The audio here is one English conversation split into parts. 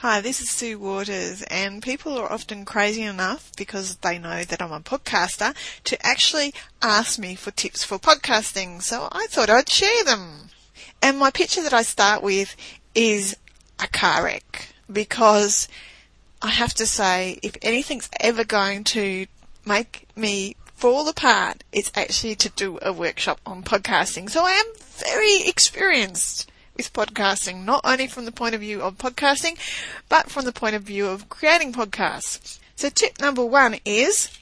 Hi, this is Sue Waters, and people are often crazy enough, because they know that I'm a podcaster, to actually ask me for tips for podcasting, so I thought I'd share them. And my picture that I start with is a car wreck, because I have to say, if anything's ever going to make me fall apart, it's actually to do a workshop on podcasting. So I am very experienced with podcasting, not only from the point of view of podcasting, but from the point of view of creating podcasts. So tip number 1 is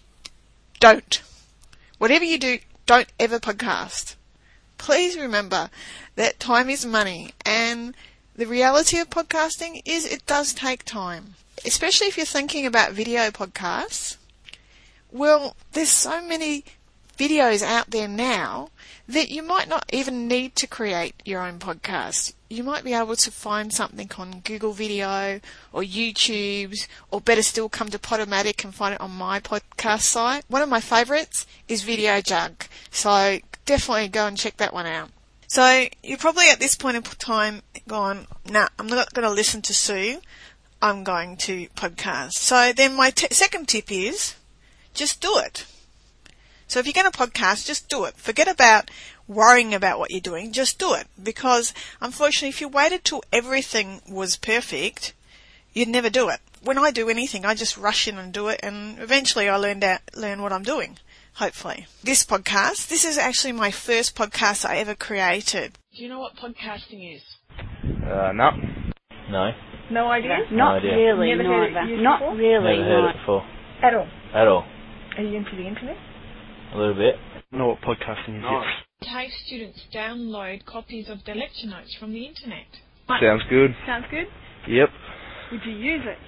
don't. Whatever you do, don't ever podcast. Please remember that time is money, and the reality of podcasting is it does take time. Especially if you're thinking about video podcasts. Well, there's so many videos out there now that you might not even need to create your own podcast. You might be able to find something on Google Video or YouTube's, or better still, come to Podomatic and find it on my podcast site. One of my favourites is VideoJug, so definitely go and check that one out. So you're probably at this point in time going, nah, I'm not going to listen to Sue, I'm going to podcast. So then my second tip is just do it. So if you're going to podcast, just do it. Forget about worrying about what you're doing. Just do it. Because unfortunately, if you waited till everything was perfect, you'd never do it. When I do anything, I just rush in and do it, and eventually I learn what I'm doing, hopefully. This is actually my first podcast I ever created. Do you know what podcasting is? No. No. No idea? No idea. Really, never heard it used Not really. Never heard it before. At all? At all. Are you into the internet? A little bit. I know what podcasting is. No. Have students download copies of their lecture notes from the internet. Sounds good. Sounds good? Yep. Would you use it?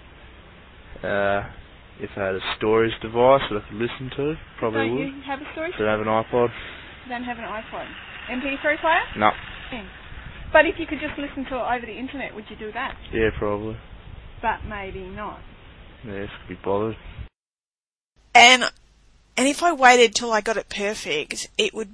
If I had a storage device that I could listen to, probably Don't would. you have a storage? Do I have an iPod? You don't have an iPod. MP3 player? No. Yeah. But if you could just listen to it over the internet, would you do that? Yeah, probably. But maybe not. Yeah, could be bothered. And if I waited till I got it perfect,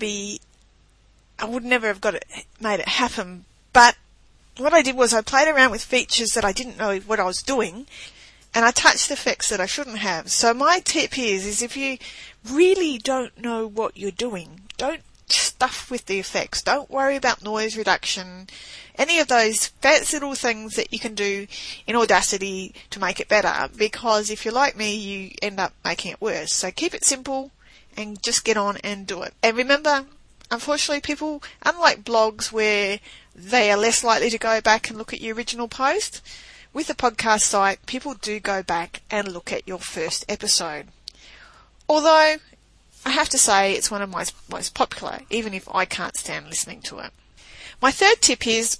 I would never have made it happen. But what I did was I played around with features that I didn't know what I was doing, and I touched effects that I shouldn't have. So my tip is if you really don't know what you're doing, don't stuff with the effects. Don't worry about noise reduction, any of those fancy little things that you can do in Audacity to make it better, because if you're like me, you end up making it worse. So keep it simple and just get on and do it. And remember, unfortunately, people, unlike blogs where they are less likely to go back and look at your original post, with a podcast site, people do go back and look at your first episode. Although, I have to say it's one of my most popular, even if I can't stand listening to it. My third tip is,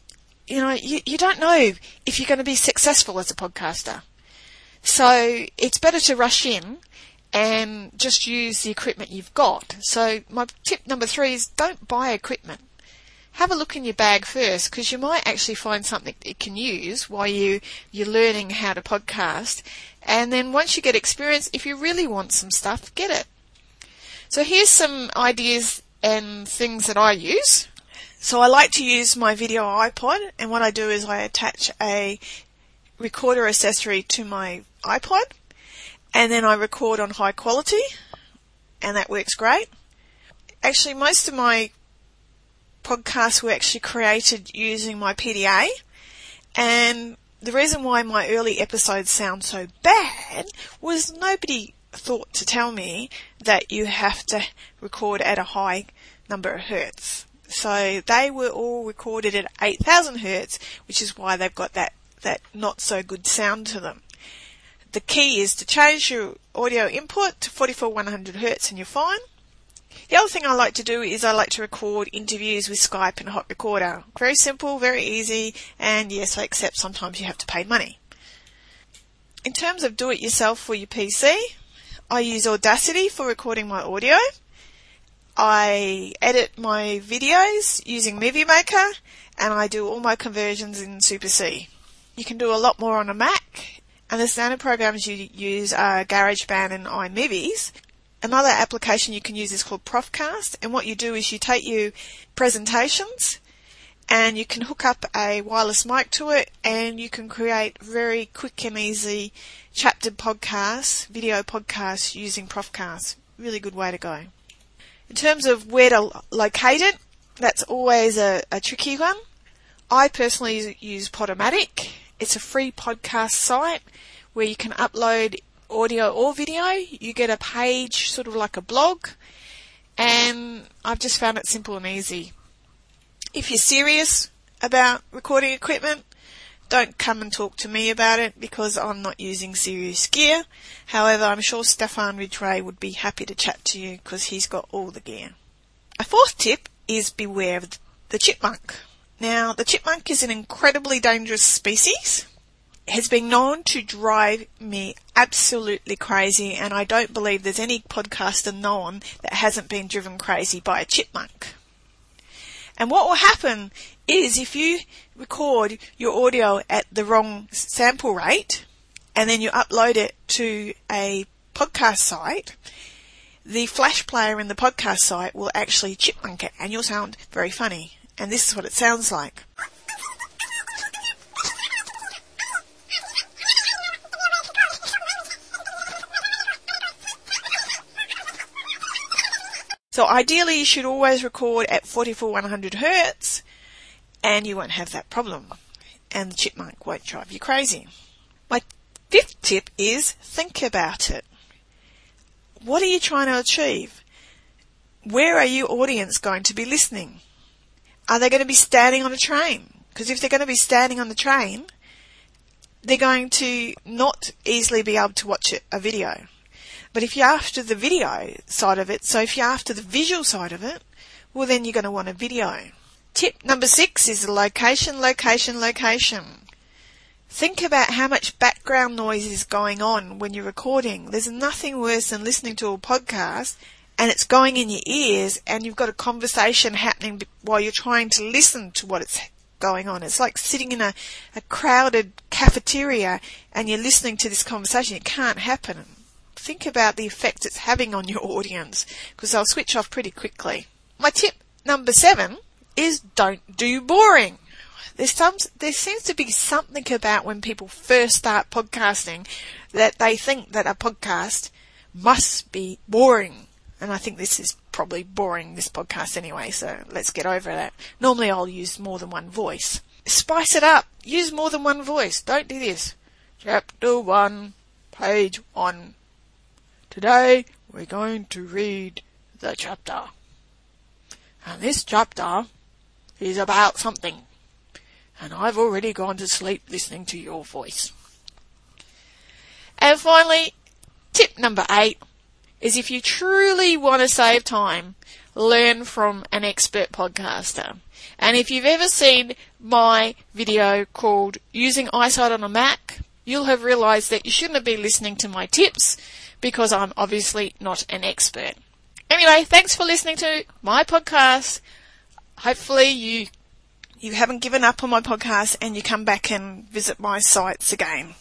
you don't know if you're going to be successful as a podcaster. So it's better to rush in and just use the equipment you've got. So my tip number 3 is don't buy equipment. Have a look in your bag first, because you might actually find something that you can use while you're learning how to podcast. And then once you get experience, if you really want some stuff, get it. So here's some ideas and things that I use. So I like to use my video iPod, and what I do is I attach a recorder accessory to my iPod, and then I record on high quality, and that works great. Actually, most of my podcasts were actually created using my PDA, and the reason why my early episodes sound so bad was nobody thought to tell me that you have to record at a high number of hertz. So they were all recorded at 8,000 hertz, which is why they've got that not so good sound to them. The key is to change your audio input to 44,100 hertz and you're fine. The other thing I like to do is I like to record interviews with Skype and Hot Recorder. Very simple, very easy, and yes, I accept sometimes you have to pay money. In terms of do-it-yourself for your PC, I use Audacity for recording my audio. I edit my videos using Movie Maker, and I do all my conversions in Super C. You can do a lot more on a Mac, and the standard programs you use are GarageBand and iMovies. Another application you can use is called Profcast, and what you do is you take your presentations and you can hook up a wireless mic to it, and you can create very quick and easy chaptered podcasts, video podcasts using Profcast. Really good way to go. In terms of where to locate it, that's always a tricky one. I personally use Podomatic. It's a free podcast site where you can upload audio or video. You get a page, sort of like a blog, and I've just found it simple and easy. If you're serious about recording equipment, don't come and talk to me about it because I'm not using serious gear. However, I'm sure Stefan Ridgway would be happy to chat to you because he's got all the gear. A fourth tip is beware of the chipmunk. Now, the chipmunk is an incredibly dangerous species. It has been known to drive me absolutely crazy, and I don't believe there's any podcaster known that hasn't been driven crazy by a chipmunk. And what will happen is if you record your audio at the wrong sample rate and then you upload it to a podcast site, the flash player in the podcast site will actually chipmunk it and you'll sound very funny. And this is what it sounds like. So ideally you should always record at 44-100 Hertz and you won't have that problem and the chipmunk won't drive you crazy. My fifth tip is think about it. What are you trying to achieve? Where are your audience going to be listening? Are they going to be standing on a train? Because if they're going to be standing on the train, they're going to not easily be able to watch a video. But if you're after the video side of it, so if you're after the visual side of it, well then you're going to want a video. Tip number 6 is the location. Think about how much background noise is going on when you're recording. There's nothing worse than listening to a podcast and it's going in your ears and you've got a conversation happening while you're trying to listen to what it's going on. It's like sitting in a crowded cafeteria and you're listening to this conversation. It can't happen. Think about the effect it's having on your audience because they'll switch off pretty quickly. My tip number 7 is don't do boring. There seems to be something about when people first start podcasting that they think that a podcast must be boring. And I think this is probably boring, this podcast anyway, so let's get over that. Normally I'll use more than one voice. Spice it up. Use more than one voice. Don't do this. Chapter 1, page 1. Today we're going to read the chapter. And this chapter is about something. And I've already gone to sleep listening to your voice. And finally, tip number 8 is if you truly want to save time, learn from an expert podcaster. And if you've ever seen my video called Using iSight on a Mac, you'll have realised that you shouldn't have been listening to my tips because I'm obviously not an expert. Anyway, thanks for listening to my podcast. Hopefully you haven't given up on my podcast and you come back and visit my sites again.